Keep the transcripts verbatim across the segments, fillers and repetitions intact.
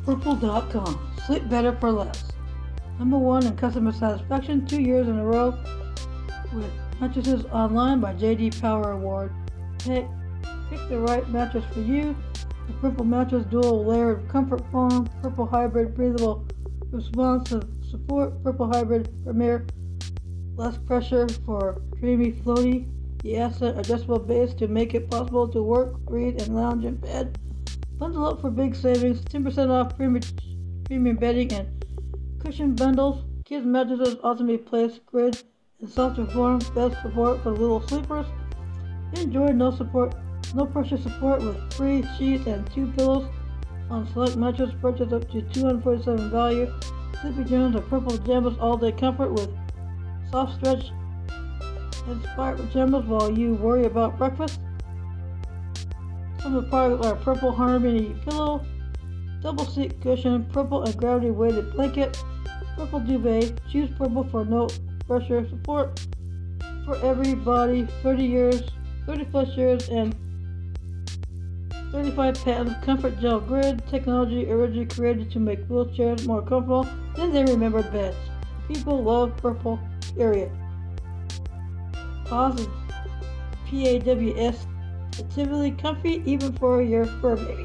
Purple dot com. Sleep better for less. Number one in customer satisfaction two years in a row with mattresses online by J D Power Award. Pick, pick the right mattress for you. The Purple mattress dual layered comfort foam, Purple hybrid breathable responsive support, Purple hybrid premier less pressure for dreamy floaty. The Accent adjustable base to make it possible to work, read, and lounge in bed. Bundle up for big savings, ten percent off premium, premium bedding and cushion bundles. Kids mattresses ultimately place grid in softer form, best support for little sleepers. Enjoy no support, no pressure support with free sheets and two pillows on select mattress. Purchase up to two hundred forty-seven dollars value. Sleepy Jones or Purple pajamas all day comfort with soft stretch inspired pajamas while you worry about breakfast. Some of the products are Purple Harmony pillow, double seat cushion, Purple and gravity weighted blanket, Purple duvet. Choose Purple for no pressure support for every body. thirty years, thirty plus years, and thirty-five patents. Comfort gel grid technology originally created to make wheelchairs more comfortable than they remembered beds. People love Purple. Period. Pause. P A W S. Relatively comfy even for your fur baby.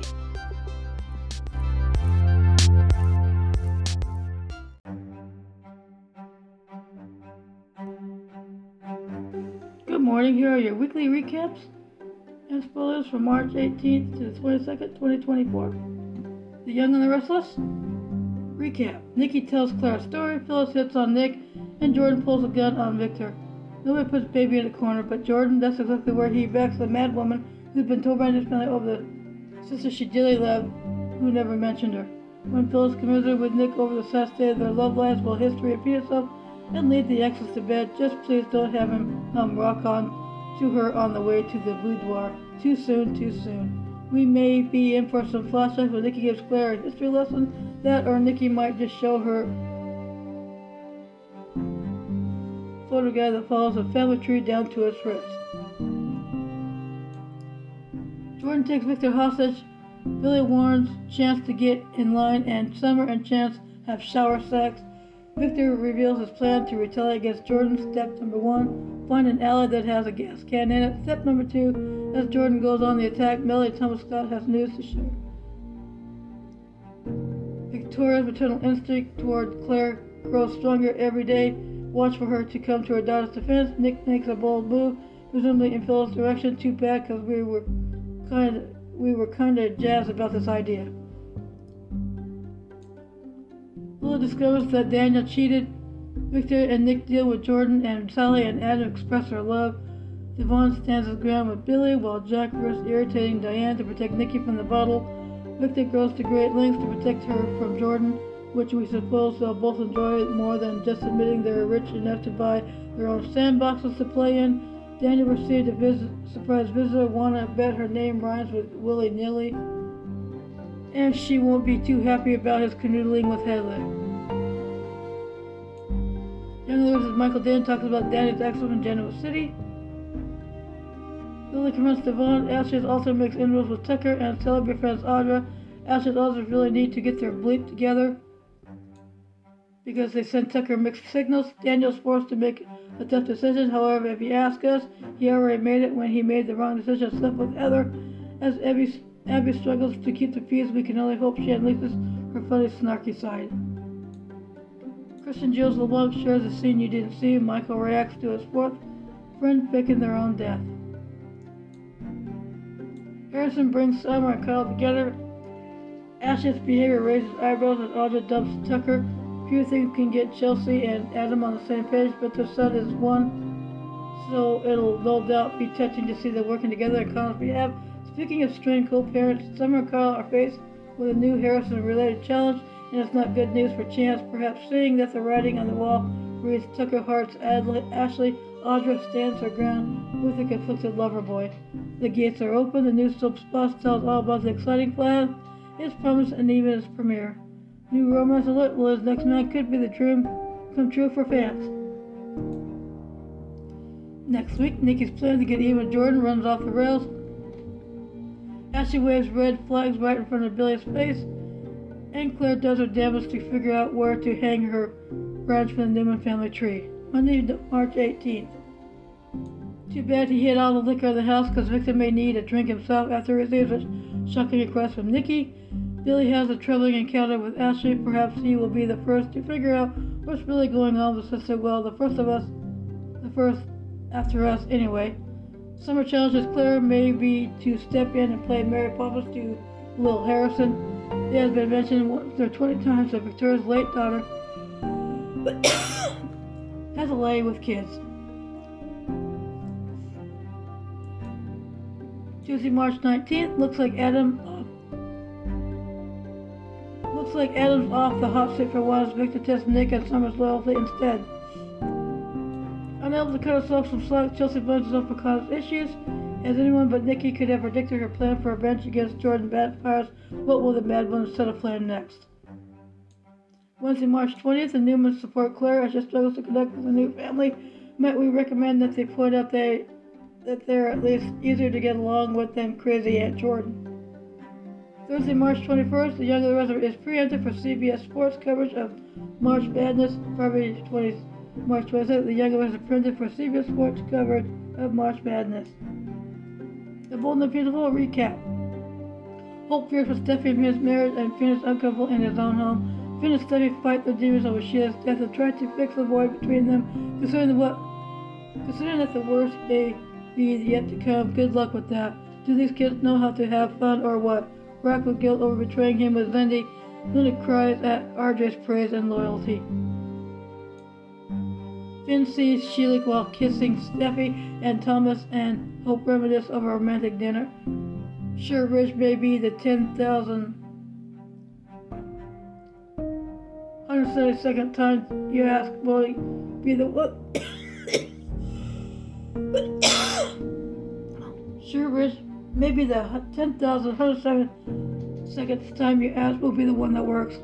Good morning, here are your weekly recaps and spoilers for March eighteenth to the twenty-second, twenty twenty-four. The Young and the Restless? Recap. Nikki tells Claire's story, Phyllis hits on Nick, and Jordan pulls a gun on Victor. Nobody puts baby in a corner but Jordan. That's exactly where he backs the mad woman who's been told by his family over the sister she dearly loved, who never mentioned her. When Phyllis commiserates with Nick over the sad state of their love lives, will history repeat itself and lead the exes to bed? Just please don't have him um, rock on to her on the way to the boudoir. Too soon, too soon. We may be in for some flashbacks where Nikki gives Claire a history lesson. That or Nikki might just show her photograph that follows a family tree down to its roots. Jordan takes Victor hostage. Billy warns Chance to get in line, and Summer and Chance have shower sex. Victor reveals his plan to retaliate against Jordan. Step number one, find an alley that has a gas can in it. Step number two, as Jordan goes on the attack, Melody Thomas Scott has news to share. Victoria's maternal instinct toward Claire grows stronger every day. Watch for her to come to her daughter's defense. Nick makes a bold move, presumably in Phil's direction. Too bad, because we were kind of we were kind of jazzed about this idea. Willa discovers that Daniel cheated. Victor and Nick deal with Jordan, and Sally and Adam express their love. Devon stands his ground with Billy, while Jack risks irritating Diane to protect Nikki from the bottle. Victor goes to great lengths to protect her from Jordan, which we suppose they'll both enjoy more than just admitting they're rich enough to buy their own sandboxes to play in. Daniel received a visit, surprise visitor. Wanna bet her name rhymes with willy-nilly, and she won't be too happy about his canoodling with Hedley. Young Lewis' Michael Dan talks about Danny's excellence in Genoa City. Billy confronts Devon. Ashley's also makes inroads with Tucker, and Sally befriends Audra. Ashley's Audra really need to get their bleep together because they send Tucker mixed signals. Daniel's forced to make a tough decision. However, if you ask us, he already made it when he made the wrong decision and slept with Heather. As Abby, Abby struggles to keep the peace, we can only hope she unleashes her funny, snarky side. Christian Jules LeBlanc shares a scene you didn't see. Michael reacts to his fourth friend faking their own death. Harrison brings Summer and Kyle together. Ashley's behavior raises eyebrows as Audra dumps Tucker. Few things can get Chelsea and Adam on the same page, but their son is one, so it'll no doubt be touching to see them working together on Kyle's behalf. Speaking of strange co-parents, Summer and Kyle are faced with a new Harrison-related challenge, and it's not good news for Chance. Perhaps seeing that the writing on the wall reads Tucker hearts Ashley, Audra stands her ground with a conflicted lover boy. The gates are open. The new soap boss tells all about the exciting plan, its promise, and even its premiere. New romance alert. Well, his next man could be the dream come true for fans. Next week, Nikki's plan to get even with Jordan runs off the rails. Ashley waves red flags right in front of Billy's face. and Claire does her damnedest to figure out where to hang her branch from the Newman family tree. Monday, March eighteenth. Too bad he hid all the liquor in the house because Victor may need a drink himself after he receives a shocking request from Nikki. Billy has a troubling encounter with Ashley. Perhaps he will be the first to figure out what's really going on with Sister Well, the first of us, the first after us anyway. Summer challenges Claire may be to step in and play Mary Poppins to Will Harrison. It has been mentioned once or twenty times that Victoria's late daughter has a lay with kids. Tuesday, March nineteenth. Looks like Adam. Uh, looks like Adam's off the hot seat for a while as Victor tests Nick and Summer's loyalty instead. Unable to cut herself some slack, Chelsea blames herself for Connor's issues. As anyone but Nikki could have predicted, her plan for a bench against Jordan backfires. What will the Mad Ones set a plan next? Wednesday, March twentieth. The Newmans support Claire as she struggles to connect with a new family. Might we recommend that they point out they that they're at least easier to get along with than crazy Aunt Jordan? Thursday, March twenty-first, the Young of the Rest is preempted for C B S Sports coverage of March Madness. February twentieth, March twenty-second, the Young of the Rest is printed for C B S Sports coverage of March Madness. The Bold and the Beautiful recap. Hope fears for Steffi and his marriage, and Finn is uncomfortable in his own home. Finn and Steffi fight their demons over Sheila's death and try to fix the void between them, considering what considering that the worst may be yet to come. Good luck with that. Do these kids know how to have fun or what? Racked with guilt over betraying him with Lindy, Luna cries at R J's praise and loyalty. Finn sees Sheila while kissing Steffi and Thomas, and Hope reminisce of a romantic dinner. Sure, Rich may be the ten thousand one hundred seventy-second time you ask, will he be the what? Sure, Rich, maybe the ten thousand one hundred seventy-second time you ask will be the one that works.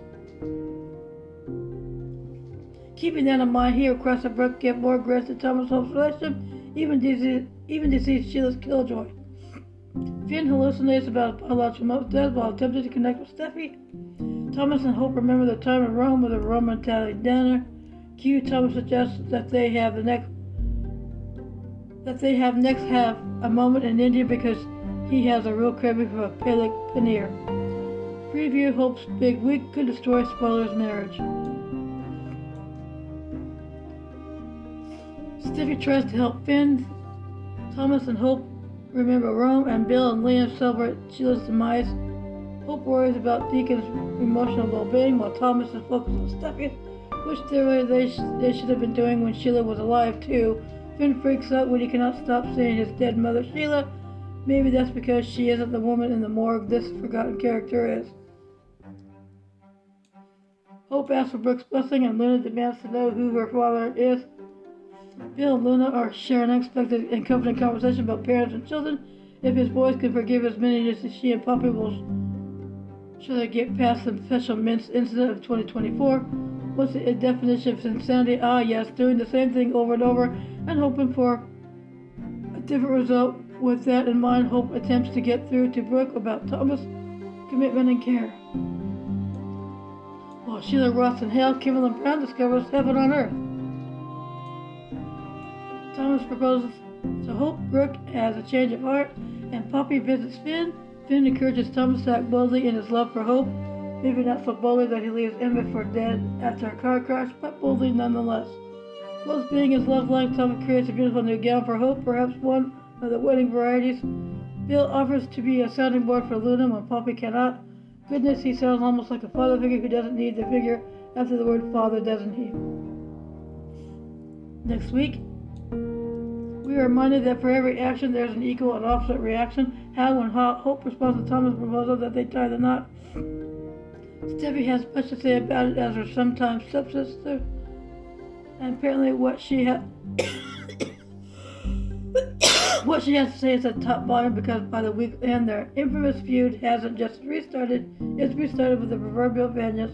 Keeping that in mind, he across the brook get more grace to Thomas' Hope's relationship, even deceased, even deceased Sheila's killjoy. Finn hallucinates about biological mother's death while attempting to connect with Steffi. Thomas and Hope remember the time in Rome with a Roman Italian dinner. Q. Thomas suggests that they have the next that they have next have a moment in India because he has a real craving for a palak paneer. Preview: Hope's big week could destroy Spoiler's marriage. Steffi tries to help Finn. Thomas and Hope remember Rome, and Bill and Liam celebrate Sheila's demise. Hope worries about Deacon's emotional well-being while Thomas is focused on Steffi, which theoretically they, sh- they should have been doing when Sheila was alive too. Finn freaks out when he cannot stop seeing his dead mother Sheila. Maybe that's because she isn't the woman in the morgue this forgotten character is. Hope asks for Brooke's blessing, and Luna demands to know who her father is. Bill and Luna are sharing unexpected and comforting conversation about parents and children. If his boys can forgive as many years as she and Poppy will, should they get past the special mince incident of twenty twenty-four? What's the definition of insanity? Ah, yes, doing the same thing over and over and hoping for a different result. With that in mind, Hope attempts to get through to Brooke about Thomas' commitment and care. While Sheila rots in hell, Kimberly Brown discovers heaven on earth. Thomas proposes to Hope. Brooke has a change of heart, and Poppy visits Finn. Finn encourages Thomas to act boldly in his love for Hope. Maybe not so boldly that he leaves Emmett for dead after a car crash, but boldly nonetheless. Close being his love life, Thomas creates a beautiful new gown for Hope, perhaps one of the wedding varieties. Bill offers to be a sounding board for Luna when Poppy cannot. Goodness, he sounds almost like a father figure who doesn't need the figure after the word father, doesn't he? Next week, we are reminded that for every action there is an equal and opposite reaction. How, when Hope responds to Thomas' proposal that they tie the knot, Steffi has much to say about it as her sometimes stepsister, and apparently what she has what she has to say is at top volume, because by the week end their infamous feud hasn't just restarted, it's restarted with the proverbial vengeance.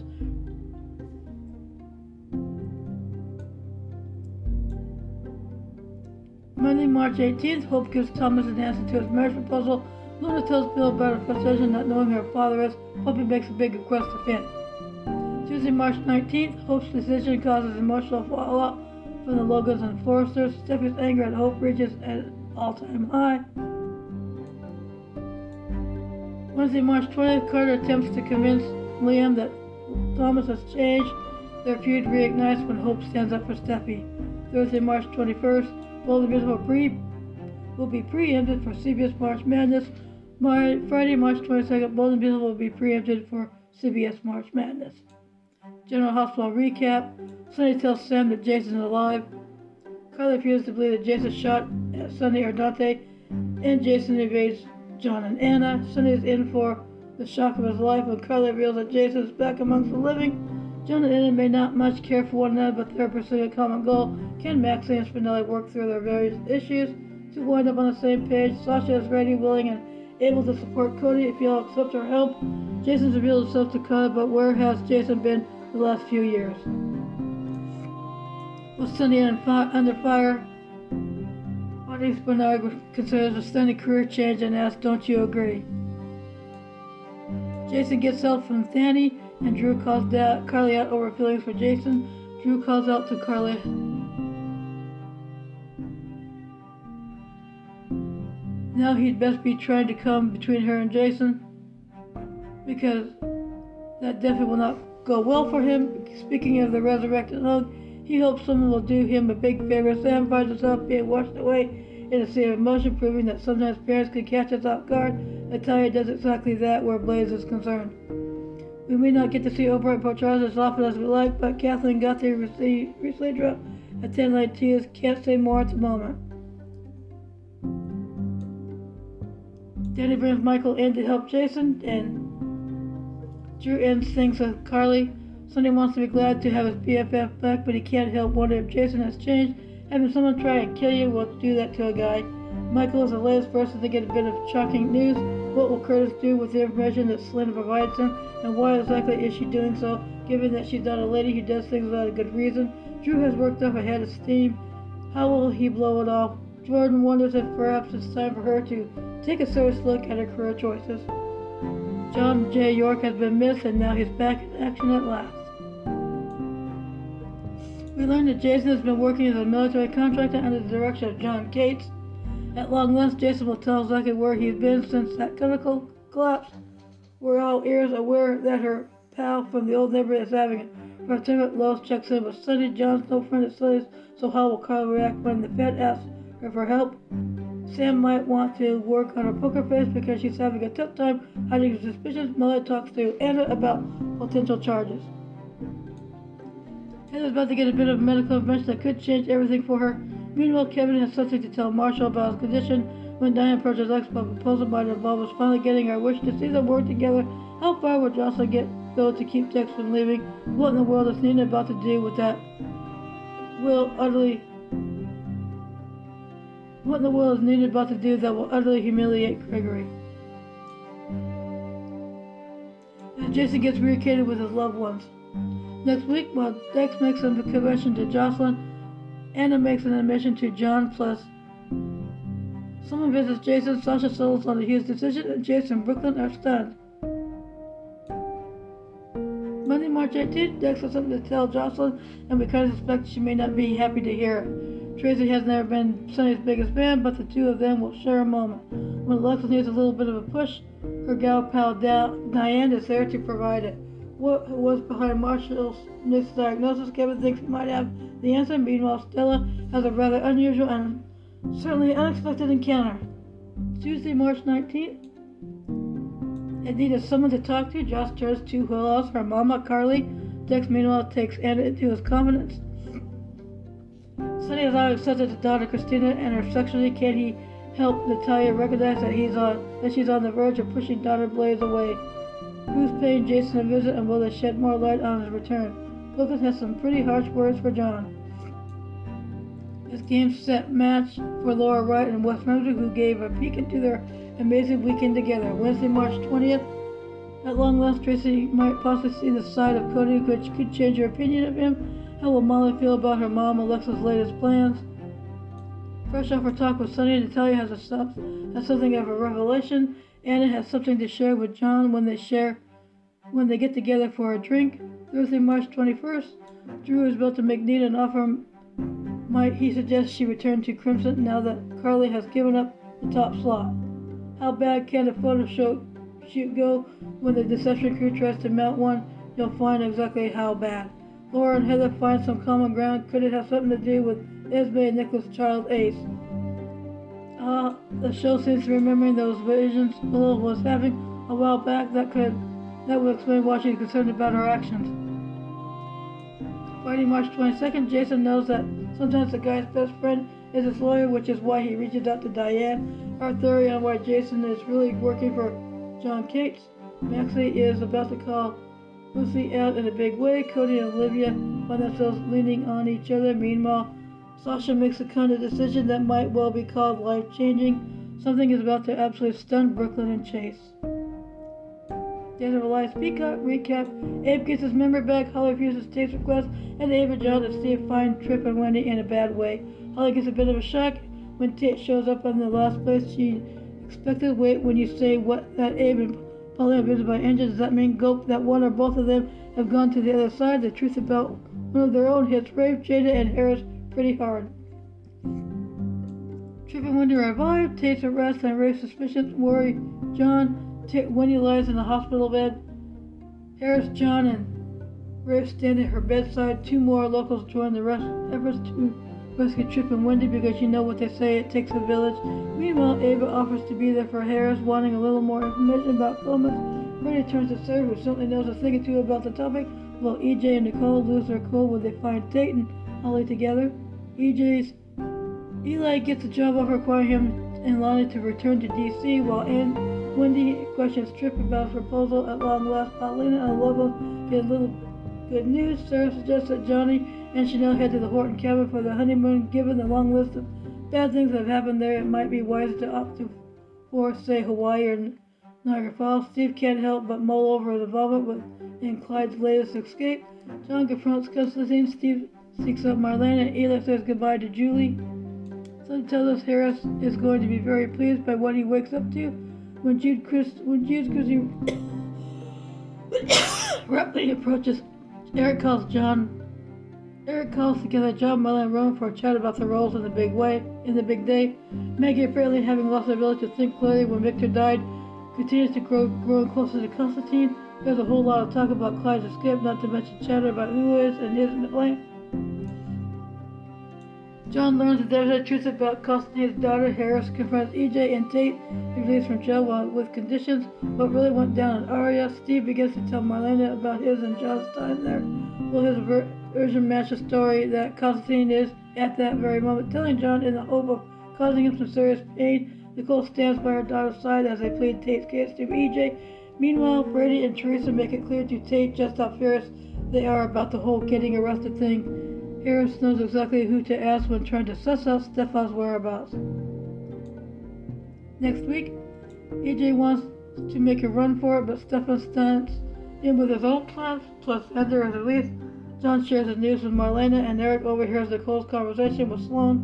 Monday, March eighteenth, Hope gives Thomas an answer to his marriage proposal. Luna tells Bill about her frustration not knowing who her father is. Poppy makes a big request to Finn. Tuesday, March nineteenth, Hope's decision causes emotional fallout from the Logans and Forresters. Steffi's anger at Hope reaches an all-time high. Wednesday, March twentieth, Carter attempts to convince Liam that Thomas has changed. Their feud reignites when Hope stands up for Steffi. Thursday, March twenty-first, Bold and Beautiful pre- will be preempted for C B S March Madness. My- Friday, March twenty-second, Bold and Beautiful will be preempted for C B S March Madness. General Hospital recap. Sunny tells Sam that Jason's alive. Carly refuses to believe that Jason shot at Sunny or Dante, and Jason evades John and Anna. Sunny is in for the shock of his life when Carly reveals that Jason is back amongst the living. John and Anna may not much care for one another, but they're pursuing a common goal. Can Maxie and Spinelli work through their various issues to wind up on the same page? Sasha is ready, willing, and able to support Cody if he'll accept her help. Jason's revealed himself to Carly, but where has Jason been the last few years? With Sunny under fire, Audience Bernard considers a stunning career change and asks, "Don't you agree?" Jason gets help from Danny, and Drew calls da- Carly out over feelings for Jason. Drew calls out to Carly. Now he'd best be trying to come between her and Jason, because that definitely will not go well for him. Speaking of the resurrected hug, he hopes someone will do him a big favor. Sam finds himself being washed away in a sea of emotion, proving that sometimes parents can catch us off guard. Natalia does exactly that where Blaze is concerned. We may not get to see Oprah portray Charles as often as we like, but Kathleen Guthrie recently dropped a ten line tears. Can't say more at the moment. Danny brings Michael in to help Jason, and Drew ends things with Carly. Sunny wants to be glad to have his B F F back, but he can't help wondering if Jason has changed. Having someone try and kill you will do that to a guy. Michael is the latest person to get a bit of shocking news. What will Curtis do with the information that Selena provides him, and why exactly is she doing so, given that she's not a lady who does things without a good reason? Drew has worked up a head of steam. How will he blow it off? Jordan wonders if perhaps it's time for her to take a serious look at her career choices. John J. York has been missed, and now he's back in action at last. We learn that Jason has been working as a military contractor under the direction of John Cates. At long last, Jason will tell exactly where he's been since that chemical collapse. We're all ears aware that her pal from the old neighborhood is having it. Lieutenant Lowe's checks in with Sunny. John's no friend of Sunny's, so how will Carl react when the Fed asks her for help? Sam might want to work on her poker face because she's having a tough time hiding her suspicions. Molly talks to Anna about potential charges. Heather's about to get a bit of medical information that could change everything for her. Meanwhile, Kevin has something to tell Marshall about his condition. When Diane approaches Lex about proposal by the involved is finally getting her wish to see them work together. How far would Jocelyn get go to keep Tex from leaving? What in the world is Nina about to do with that? Will utterly What in the world is Nina about to do that will utterly humiliate Gregory? As Jason gets reunited with his loved ones. Next week, while Dex makes a confession to Jocelyn, Anna makes an admission to John, plus someone visits Jason. Sasha settles on the Hughes decision, and Jason and Brooklyn are stunned. Monday, March eighteenth, Dex has something to tell Jocelyn, and we kind of suspect she may not be happy to hear it. Tracy has never been Sunny's biggest fan, but the two of them will share a moment. When Alexis needs a little bit of a push, her gal pal Diane is there to provide it. What was behind Marshall's misdiagnosis? Kevin thinks he might have the answer. Meanwhile, Stella has a rather unusual and certainly unexpected encounter. Tuesday, March nineteenth. Ed needs someone to talk to. Josh turns to who else? Her mama, Carly. Dex, meanwhile, takes Anna into his confidence. Sunny has now accepted his daughter Christina and her sexuality. Can he help Natalia recognize that he's on that she's on the verge of pushing daughter Blaze away? Who's paying Jason a visit, and will they shed more light on his return? Lucas has some pretty harsh words for John. This game set match for Laura Wright and Wes Remser, who gave a peek into their amazing weekend together. Wednesday, March twentieth. At long last, Tracy might possibly see the side of Cody, which could change her opinion of him. How will Molly feel about her mom Alexa's latest plans? Fresh off her talk with Sunny, Natalia has, a, has something of a revelation. Anna has something to share with John when they share when they get together for a drink. Thursday, March twenty-first, Drew is about to make Nina an offer. Might he suggests she return to Crimson now that Carly has given up the top slot? How bad can a photo shoot go when the Deception crew tries to mount one? You'll find exactly how bad. Laura and Heather find some common ground. Could it have something to do with Esme and Nicholas' child Ace? Ah, uh, the show seems to be remembering those visions Willow was having a while back. That could that would explain why she's concerned about her actions. Friday, March twenty-second, Jason knows that sometimes the guy's best friend is his lawyer, which is why he reaches out to Diane. Our theory on why Jason is really working for John Cates. Maxie is about to call Lucy out in a big way. Cody and Olivia find themselves leaning on each other. Meanwhile, Sasha makes a kind of decision that might well be called life-changing. Something is about to absolutely stun Brooklyn and Chase. Days of Elias Peacock recap. Abe gets his member back. Holly refuses Tate's request, and Abe and John and Steve find Trip and Wendy in a bad way. Holly gets a bit of a shock when Tate shows up in the last place she expected. Wait, when you say what that Abe and Polly are visited by engines, does that mean Gope that one or both of them have gone to the other side? The truth about one of their own hits Rafe, Jada, and Harris pretty hard. Trip and Wendy revive. Tate's arrest and Rafe's suspicions worry John. T- Wendy lies in the hospital bed. Harris, John, and Rafe stand at her bedside. Two more locals join the rest efforts to rescue Trip and Wendy because you know what they say, it takes a village. Meanwhile, Ava offers to be there for Harris, wanting a little more information about comas. Wendy turns to Sarah, who certainly knows a thing or two about the topic, while E J and Nicole lose their cool when they find Tate and Holly together. E J's Eli gets a job offer requiring him and Lonnie to return to D C, while Ann Wendy questions Trip about his proposal. At long last, Paulina and Lobo get a little good news. Sarah suggests that Johnny and Chanel head to the Horton cabin for the honeymoon. Given the long list of bad things that have happened there, it might be wiser to opt to for, say, Hawaii or Niagara Falls. Steve can't help but mull over his involvement with in Clyde's latest escape. John confronts Constantine. Steve seeks out Marlena, and Eli says goodbye to Julie. Some tells us Harris is going to be very pleased by what he wakes up to. When Jude Chris, when Jude Christie rapidly approaches, Eric calls John. Eric calls together John, Marlena, and Roman for a chat about the roles in the big way, in the big day. Maggie, apparently having lost the ability to think clearly when Victor died, continues to grow, growing closer to Constantine. There's a whole lot of talk about Clyde's escape, not to mention chatter about who is and isn't to blame. John learns the devastating truth about Constantine's daughter. Harris confronts E J and Tate, released from jail while with conditions. What really went down in Aria. Steve begins to tell Marlena about his and John's time there. Will his ver- version match the story that Constantine is at that very moment telling John in the hope of causing him some serious pain? Nicole stands by her daughter's side as they plead Tate's case to E J. Meanwhile, Brady and Teresa make it clear to Tate just how furious they are about the whole getting arrested thing. Harris knows exactly who to ask when trying to suss out Stefan's whereabouts. Next week, E J wants to make a run for it, but Stefan stands in with his own plans, plus Ender is released. John shares the news with Marlena, and Eric overhears the close conversation with Sloan.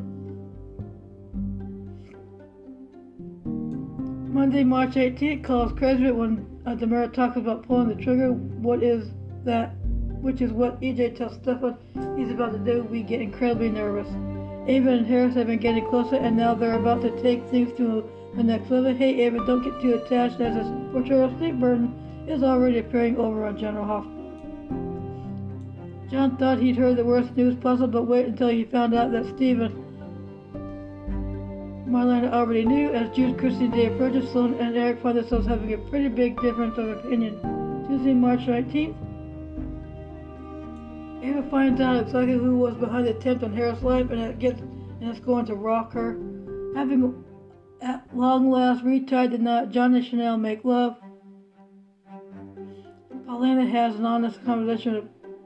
Monday, March eighteenth, calls crazy when uh, Demira talks about pulling the trigger. What is that? Which is what E J tells Stefan he's about to do. We get incredibly nervous. Ava and Harris have been getting closer, and now they're about to take things to the next level. Hey, Ava, don't get too attached, as this portrayal of sleep burden is already appearing over on General Hospital. John thought he'd heard the worst news possible, but wait until he found out that Stephen Marlena already knew. As Jude Christie Day approaches, Sloan and Eric find themselves having a pretty big difference of opinion. Tuesday, March nineteenth. Ava finds out exactly who was behind the attempt on Harris' life, and it gets and it's going to rock her. Having at long last retied the knot, John and Chanel make love. Paulina has an honest conversation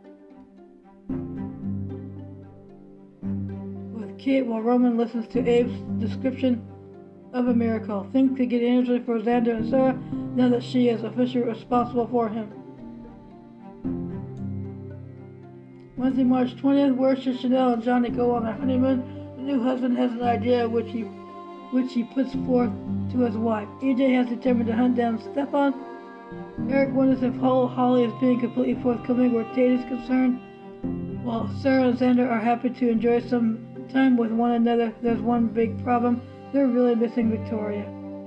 with Kate while Roman listens to Abe's description of a miracle. Things could get interesting for Xander and Sarah now that she is officially responsible for him. Wednesday, March twentieth, where should Chanel and Johnny go on their honeymoon? The new husband has an idea which he which he puts forth to his wife. E J has determined to hunt down Stefan. Eric wonders if Holly is being completely forthcoming where Tate is concerned. While Sarah and Xander are happy to enjoy some time with one another, there's one big problem. They're really missing Victoria.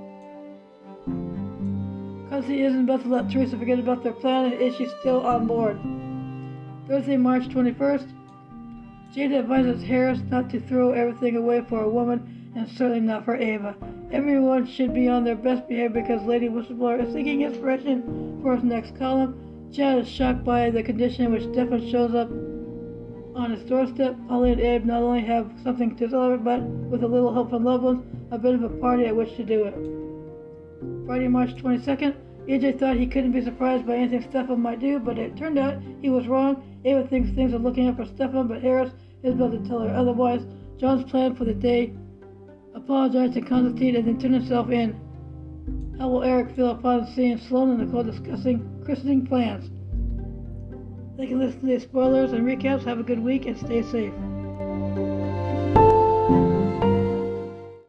Constantine isn't about to let Teresa forget about their plan, and is she still on board? Thursday, March twenty-first. Jada advises Harris not to throw everything away for a woman, and certainly not for Ava. Everyone should be on their best behavior because Lady Whistleblower is seeking inspiration for his next column. Chad is shocked by the condition in which Stefan shows up on his doorstep. Holly and Abe not only have something to celebrate, but with a little help from loved ones, a bit of a party at which to do it. Friday, March twenty-second. E J thought he couldn't be surprised by anything Stefan might do, but it turned out he was wrong. Ava thinks things are looking up for Stefan, but Harris is about to tell her otherwise. John's plan for the day: apologize to Constantine and then turn himself in. How will Eric feel upon seeing Sloan and Nicole discussing christening plans? They can listen to the spoilers and recaps. Have a good week and stay safe.